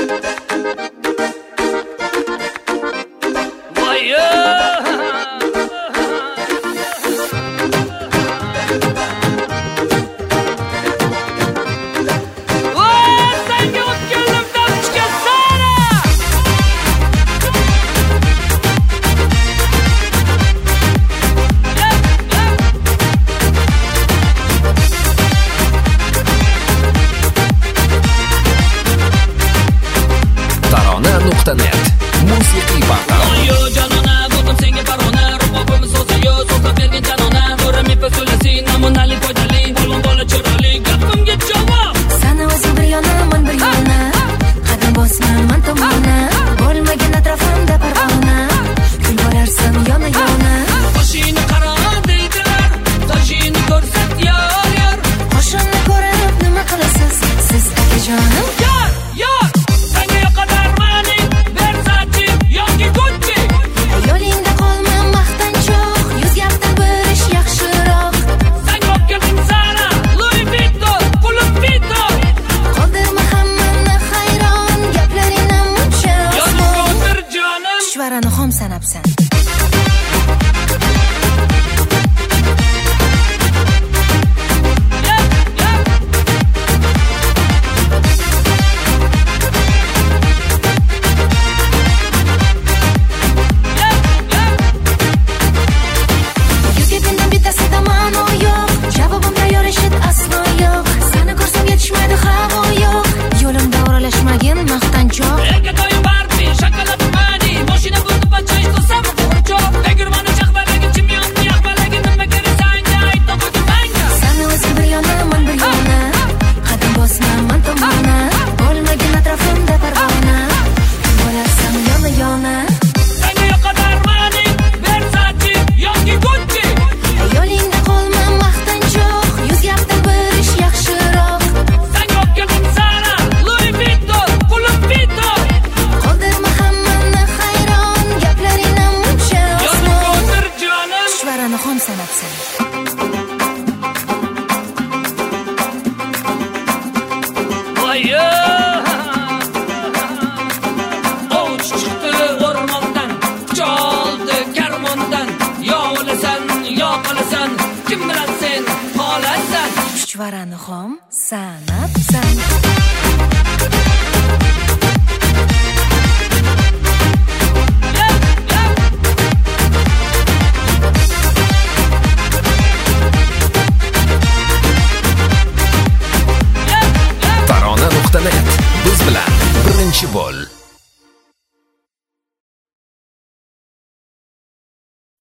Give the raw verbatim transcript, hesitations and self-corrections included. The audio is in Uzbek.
Tarona.net musiqiy portal. Yo janona, bo'ldim senga parona, ruhim so'ziyo, so'zlab bergan janona, ko'rmay fasulasi, namunali foydali, bo'lgan bola chiroyli, gapimga javob. Sana o'zing bir yona, men bir yona, qadam bosman tomona, bo'lmagan atrofimda parvona, kul bo'larsan yona yona. Qo'shini qara deydilar, qo'shini ko'rsat yor yor. Qo'shinni ko'rib nima qilasiz siz akajonim? Yor yor. Yo'lingda qolma maqtanchoq, yuz gapdan bir ish yaxshiroq. Sen o'pganing sana, Louis Vuitton, pulim Vuitton. Qoldirma hammani hayron, gaplaringdan muncha Yonimga o'tir jonim. Chuchvarani xom sanabsan. Xom sanabsan. Voyo! Ovuch chiqdi o'rmondan, choldi karmondan. Yo o'lasan, yo qolasan, kim bilan sen qolasan? Chuchvarani xom sanabsan. Tarona.net biz bilan birinchi bo'l.